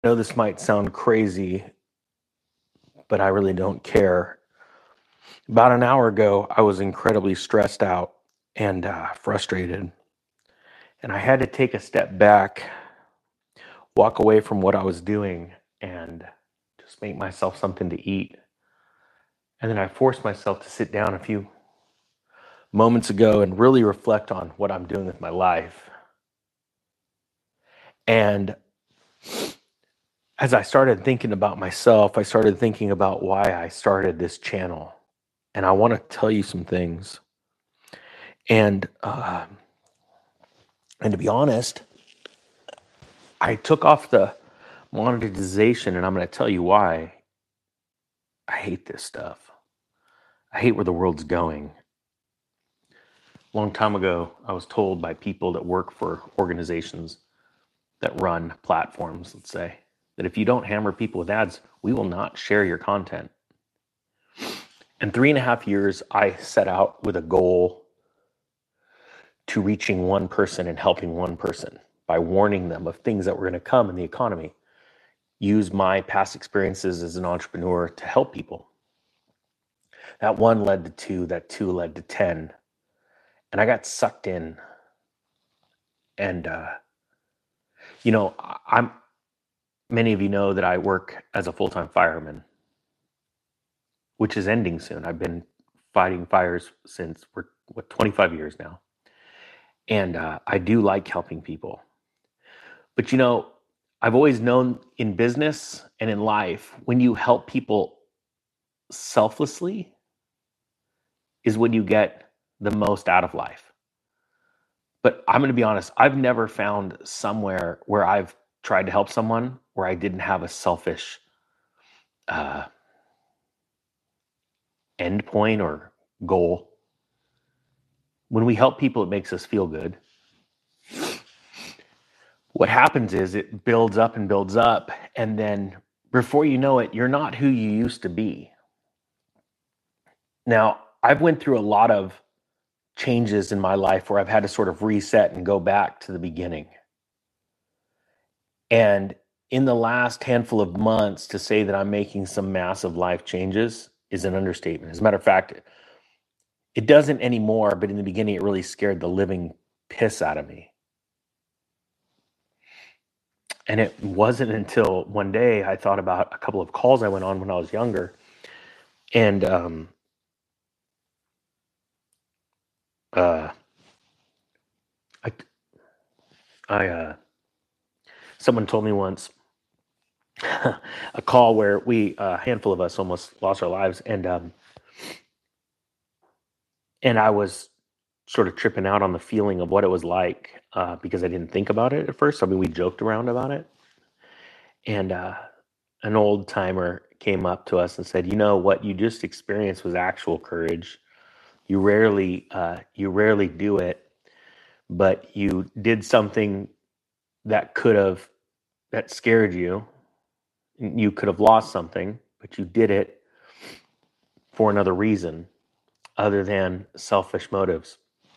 I know this might sound crazy, but I really don't care. About an hour ago, I was incredibly stressed out and frustrated, and I had to take a step back, walk away from what I was doing, and just make myself something to eat. And then I forced myself to sit down a few moments ago and really reflect on what I'm doing with my life. And as I started thinking about myself, I started thinking about why I started this channel. And I want to tell you some things. And and to be honest, I took off the monetization, and I'm going to tell you why. I hate this stuff. I hate where the world's going. A long time ago, I was told by people that work for organizations that run platforms, let's say, that if you don't hammer people with ads, we will not share your content. In 3.5 years, I set out with a goal to reaching one person and helping one person by warning them of things that were going to come in the economy. Use my past experiences as an entrepreneur to help people. That one led to two, that two led to 10. And I got sucked in. And, I'm many of you know that I work as a full-time fireman, which is ending soon. I've been fighting fires since 25 years now. And I do like helping people. But, I've always known in business and in life, when you help people selflessly is when you get the most out of life. But I'm going to be honest, I've never found somewhere where I've tried to help someone where I didn't have a selfish uh, end point or goal. When we help people, it makes us feel good. What happens is it builds up and builds up, and then before you know it, you're not who you used to be. Now, I've went through a lot of changes in my life where I've had to sort of reset and go back to the beginning. And in the last handful of months, to say that I'm making some massive life changes is an understatement. As a matter of fact, it doesn't anymore, but in the beginning, it really scared the living piss out of me. And it wasn't until one day I thought about a couple of calls I went on when I was younger. And uh, I, someone told me once a call where a handful of us almost lost our lives. And I was sort of tripping out on the feeling of what it was like because I didn't think about it at first. I mean, we joked around about it. And an old timer came up to us and said, "You know what you just experienced was actual courage. You rarely do it, but you did something that that scared you. You could have lost something, but you did it for another reason other than selfish motives."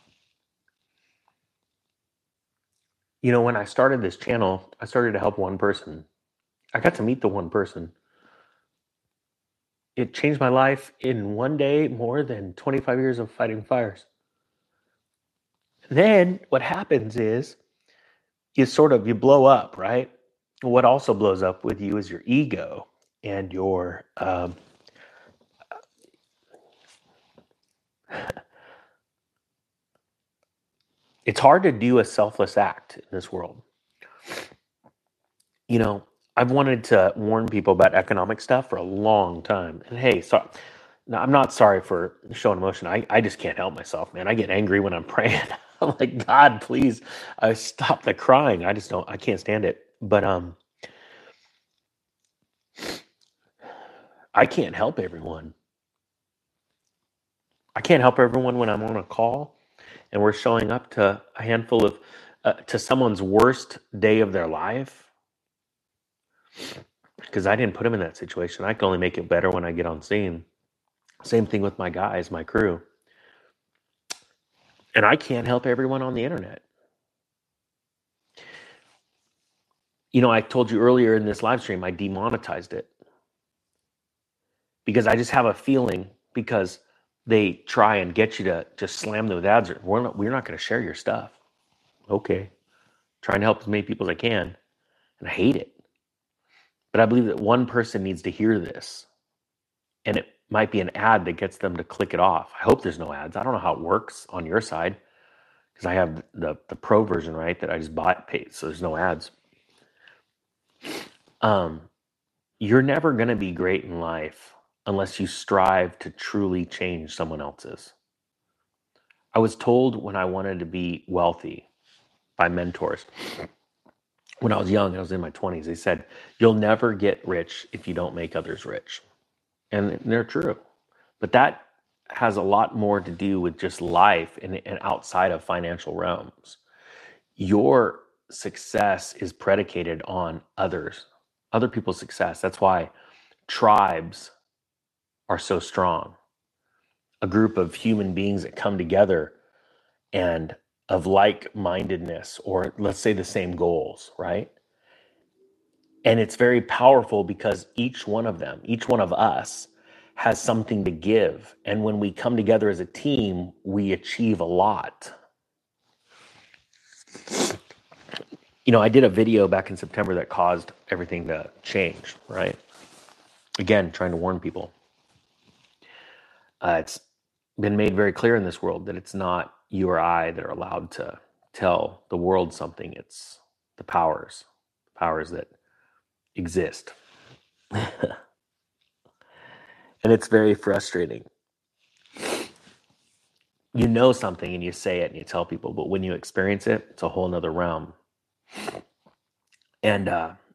When I started this channel, I started to help one person. I got to meet the one person. It changed my life in one day more than 25 years of fighting fires. Then what happens is you blow up, right? What also blows up with you is your ego and your it's hard to do a selfless act in this world. I've wanted to warn people about economic stuff for a long time. And hey, so no, I'm not sorry for showing emotion. I just can't help myself, man. I get angry when I'm praying. I'm like, God, please, stop the crying. I can't stand it. But I can't help everyone. I can't help everyone when I'm on a call and we're showing up to a handful of to someone's worst day of their life, because I didn't put them in that situation. I can only make it better when I get on scene. Same thing with my guys, my crew. And I can't help everyone on the internet. I told you earlier in this live stream, I demonetized it because I just have a feeling, because they try and get you to just slam them with ads. We're not going to share your stuff. Okay. Trying to help as many people as I can. And I hate it. But I believe that one person needs to hear this. And it might be an ad that gets them to click it off. I hope there's no ads. I don't know how it works on your side, because I have the pro version, right, that I just bought, paid, so there's no ads. You're never going to be great in life unless you strive to truly change someone else's. I was told when I wanted to be wealthy by mentors, when I was young and I was in my 20s, they said, you'll never get rich if you don't make others rich. And they're true. But that has a lot more to do with just life and outside of financial realms. Your success is predicated on other people's success. That's why tribes are so strong. A group of human beings that come together and of like-mindedness, or let's say the same goals, right? And it's very powerful because each one of them, each one of us, has something to give. And when we come together as a team, we achieve a lot. I did a video back in September that caused everything to change, right? Again, trying to warn people. It's been made very clear in this world that it's not you or I that are allowed to tell the world something. It's the powers that exist. And it's very frustrating. You know something and you say it and you tell people, but when you experience it, it's a whole nother realm. And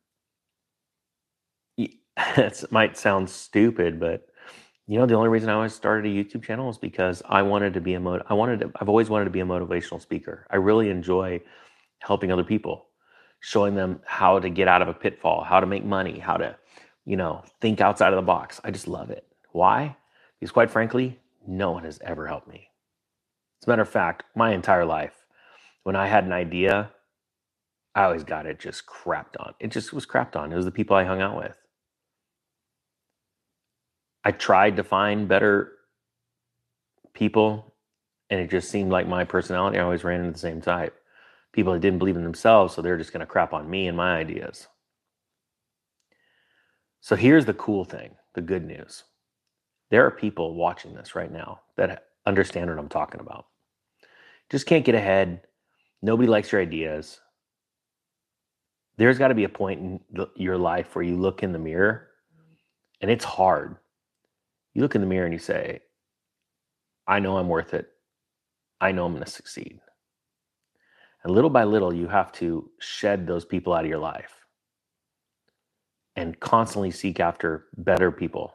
it might sound stupid, but the only reason I always started a YouTube channel is because I wanted to be I've always wanted to be a motivational speaker. I really enjoy helping other people, showing them how to get out of a pitfall, how to make money, how to, think outside of the box. I just love it. Why? Because quite frankly, no one has ever helped me. As a matter of fact, my entire life, when I had an idea, I always got it just crapped on. It just was crapped on. It was the people I hung out with. I tried to find better people, and it just seemed like my personality, I always ran into the same type. People that didn't believe in themselves, so they're just going to crap on me and my ideas. So here's the cool thing, the good news. There are people watching this right now that understand what I'm talking about. Just can't get ahead. Nobody likes your ideas. There's got to be a point in your life where you look in the mirror, and it's hard. You look in the mirror and you say, I know I'm worth it. I know I'm going to succeed. And little by little, you have to shed those people out of your life and constantly seek after better people.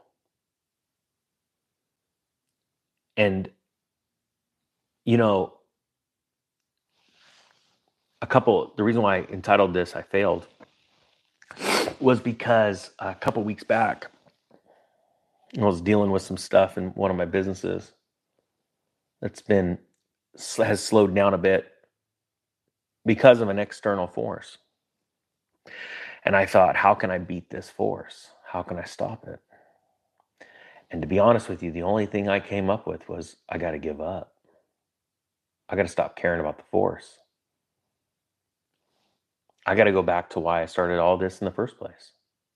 And, the reason why I entitled this, I Failed, was because a couple weeks back, I was dealing with some stuff in one of my businesses has slowed down a bit because of an external force. And I thought, how can I beat this force? How can I stop it? And to be honest with you, the only thing I came up with was, I got to give up. I got to stop caring about the force. I got to go back to why I started all this in the first place.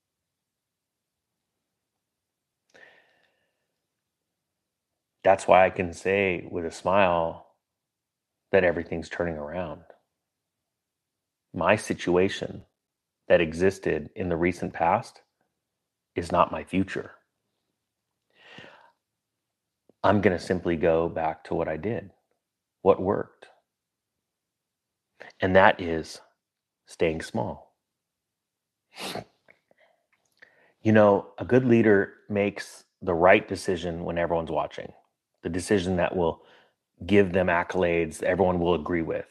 That's why I can say with a smile that everything's turning around. My situation that existed in the recent past is not my future. I'm going to simply go back to what I did, what worked. And that is staying small. A good leader makes the right decision when everyone's watching, the decision that will give them accolades everyone will agree with.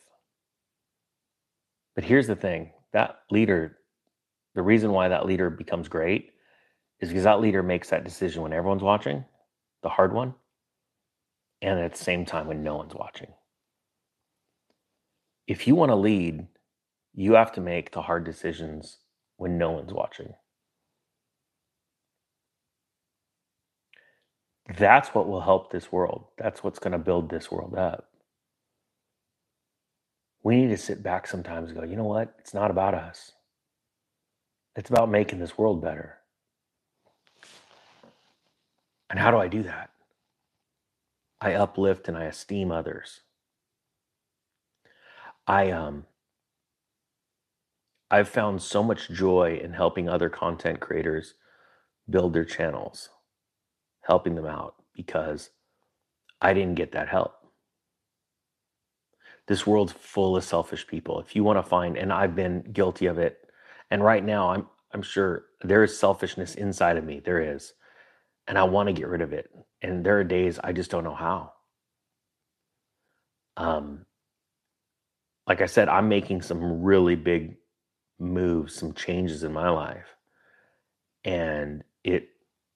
But here's the thing, that leader, the reason why that leader becomes great is because that leader makes that decision when everyone's watching, the hard one, and at the same time when no one's watching. If you want to lead, you have to make the hard decisions when no one's watching. That's what will help this world. That's what's going to build this world up. We need to sit back sometimes and go, you know what? It's not about us. It's about making this world better. And how do I do that? I uplift and I esteem others. I've found so much joy in helping other content creators build their channels, helping them out, because I didn't get that help. This world's full of selfish people. If you want to find, and I've been guilty of it, and right now I'm sure there is selfishness inside of me. There is. And I want to get rid of it. And there are days I just don't know how. Like I said, I'm making some really big moves, some changes in my life. And it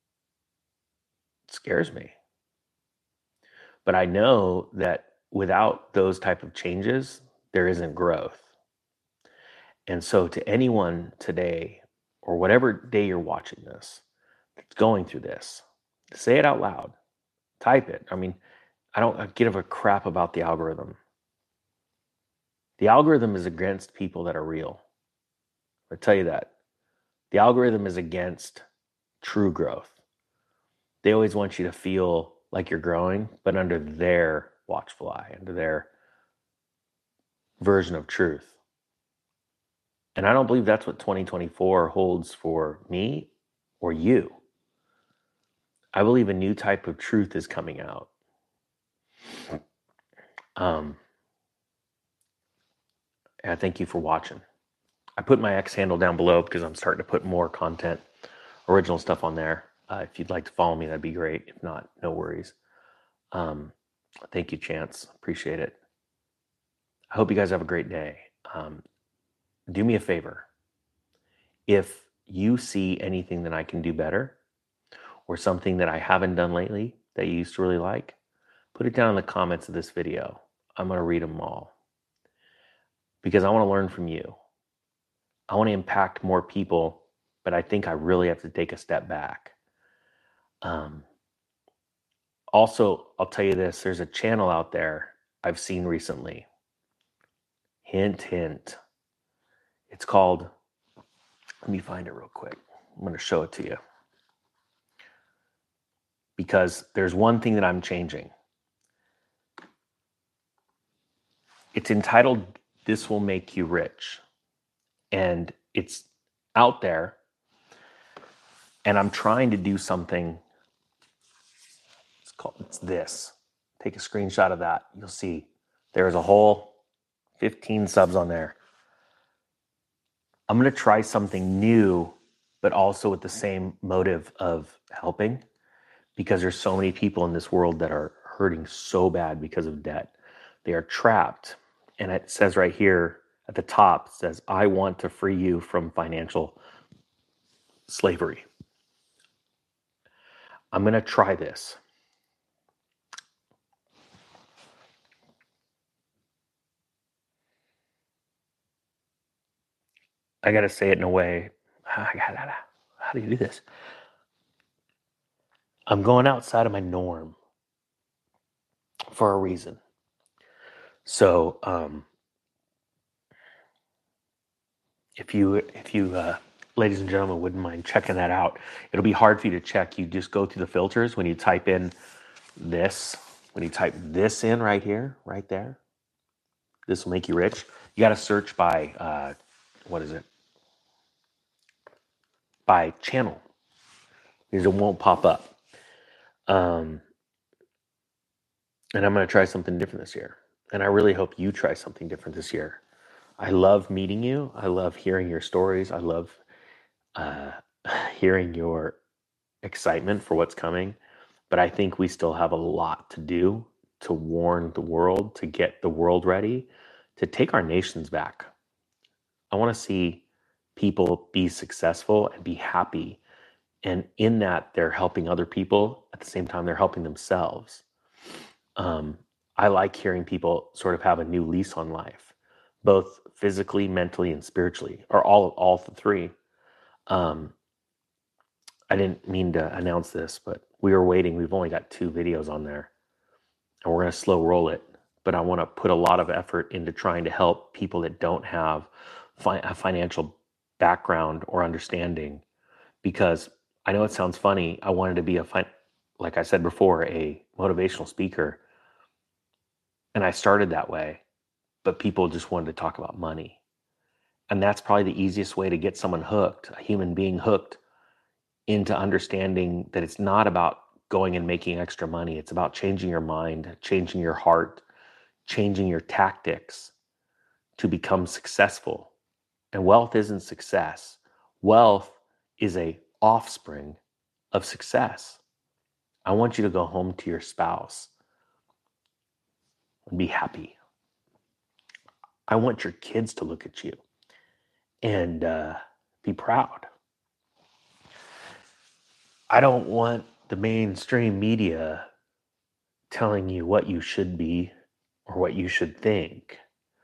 scares me. But I know that without those type of changes, there isn't growth. And so to anyone today, or whatever day you're watching this, that's going through this, say it out loud, type it. I mean, I don't give a crap about the algorithm. The algorithm is against people that are real. I tell you that. The algorithm is against true growth. They always want you to feel like you're growing, but under their watchful eye, under their version of truth. And I don't believe that's what 2024 holds for me or you. I believe a new type of truth is coming out. And I thank you for watching. I put my X handle down below because I'm starting to put more content, original stuff on there. If you'd like to follow me, that'd be great. If not, no worries. Thank you, Chance. Appreciate it. I hope you guys have a great day. Do me a favor. If you see anything that I can do better, or something that I haven't done lately that you used to really like, put it down in the comments of this video. I'm going to read them all because I want to learn from you. I want to impact more people, but I think I really have to take a step back. Also, I'll tell you this, there's a channel out there I've seen recently. Hint, hint. It's called, let me find it real quick. I'm going to show it to you. Because there's one thing that I'm changing. It's entitled, This Will Make You Rich. And it's out there. And I'm trying to do something. It's this. Take a screenshot of that. You'll see there's a whole 15 subs on there. I'm going to try something new, but also with the same motive of helping, because there's so many people in this world that are hurting so bad because of debt. They are trapped. And it says right here at the top, it says, I want to free you from financial slavery. I'm going to try this. I got to say it in a way. How do you do this? I'm going outside of my norm for a reason. So, if you, ladies and gentlemen, wouldn't mind checking that out, it'll be hard for you to check. You just go through the filters when you type in this. When you type this in right here, right there, this will make you rich. You got to search by what is it? By channel, because it won't pop up. And I'm going to try something different this year. And I really hope you try something different this year. I love meeting you. I love hearing your stories. I love hearing your excitement for what's coming. But I think we still have a lot to do to warn the world, to get the world ready, to take our nations back. I want to see people be successful and be happy. And in that, they're helping other people. At the same time, they're helping themselves. I like hearing people sort of have a new lease on life, both physically, mentally, and spiritually, or all the three. Um, I didn't mean to announce this, but we were waiting. We've only got 2 videos on there, and we're going to slow roll it. But I want to put a lot of effort into trying to help people that don't have a financial background or understanding, because I know it sounds funny. I wanted to be like I said before, a motivational speaker, and I started that way, but people just wanted to talk about money. And that's probably the easiest way to get someone hooked, a human being hooked into understanding that it's not about going and making extra money. It's about changing your mind, changing your heart, changing your tactics to become successful. And wealth isn't success. Wealth is a offspring of success. I want you to go home to your spouse and be happy. I want your kids to look at you and be proud. I don't want the mainstream media telling you what you should be or what you should think.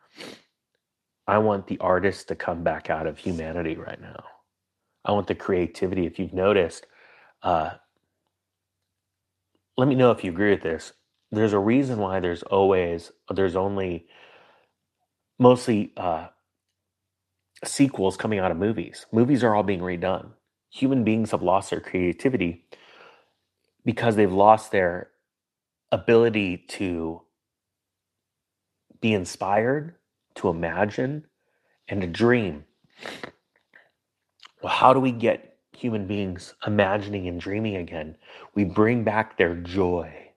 I want the artists to come back out of humanity right now. I want the creativity. If you've noticed, uh, let me know if you agree with this. There's a reason why there's only mostly sequels coming out of movies. Movies are all being redone. Human beings have lost their creativity because they've lost their ability to be inspired, to imagine, and to dream. Well, how do we get human beings imagining and dreaming again? We bring back their joy.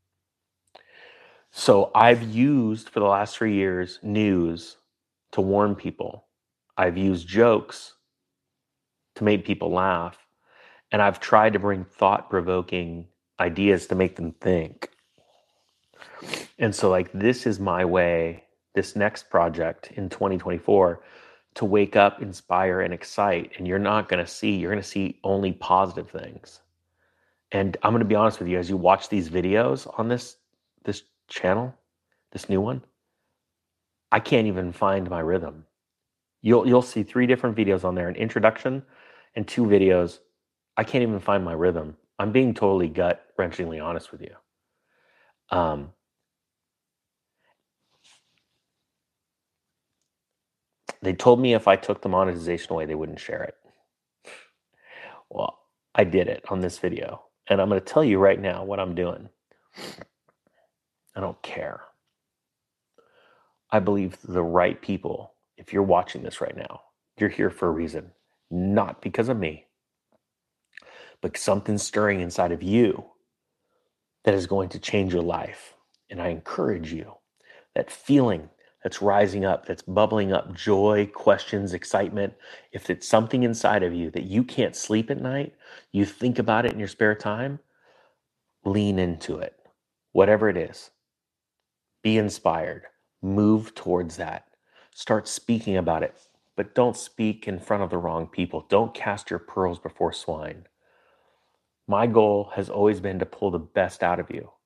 So I've used for the last 3 years news to warn people. I've used jokes to make people laugh. And I've tried to bring thought-provoking ideas to make them think. And so, like, this is my way, this next project in 2024, to wake up, inspire, and excite. And you're going to see only positive things. And I'm going to be honest with you, as you watch these videos on this channel, this new one, I can't even find my rhythm. You'll see 3 different videos on there, an introduction and 2 videos. I can't even find my rhythm. I'm being totally gut-wrenchingly honest with you. They told me if I took the monetization away, they wouldn't share it. Well, I did it on this video. And I'm going to tell you right now what I'm doing. I don't care. I believe the right people, if you're watching this right now, you're here for a reason. Not because of me, but something stirring inside of you that is going to change your life. And I encourage you, that feeling that's rising up, that's bubbling up, joy, questions, excitement, if it's something inside of you that you can't sleep at night, you think about it in your spare time, lean into it. Whatever it is, be inspired, move towards that, start speaking about it, but don't speak in front of the wrong people. Don't cast your pearls before swine. My goal has always been to pull the best out of you.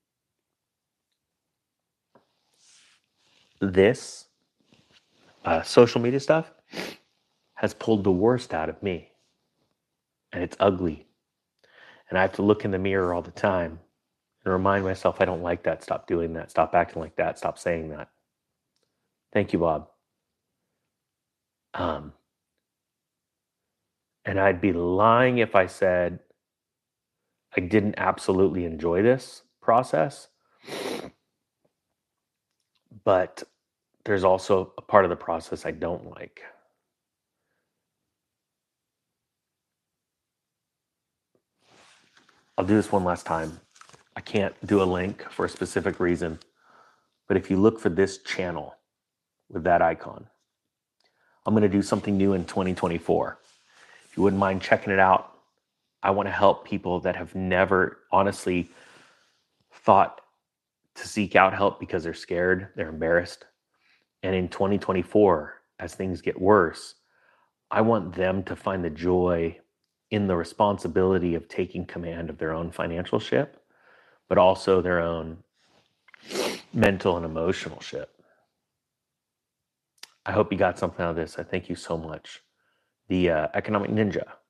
This social media stuff has pulled the worst out of me, and it's ugly. And I have to look in the mirror all the time and remind myself I don't like that. Stop doing that. Stop acting like that. Stop saying that. Thank you, Bob. And I'd be lying if I said I didn't absolutely enjoy this process. But there's also a part of the process I don't like. I'll do this one last time. I can't do a link for a specific reason. But if you look for this channel with that icon, I'm going to do something new in 2024. If you wouldn't mind checking it out, I want to help people that have never honestly thought to seek out help because they're scared, they're embarrassed. And in 2024, as things get worse, I want them to find the joy in the responsibility of taking command of their own financial ship, but also their own mental and emotional ship. I hope you got something out of this. I thank you so much. the Economic Ninja.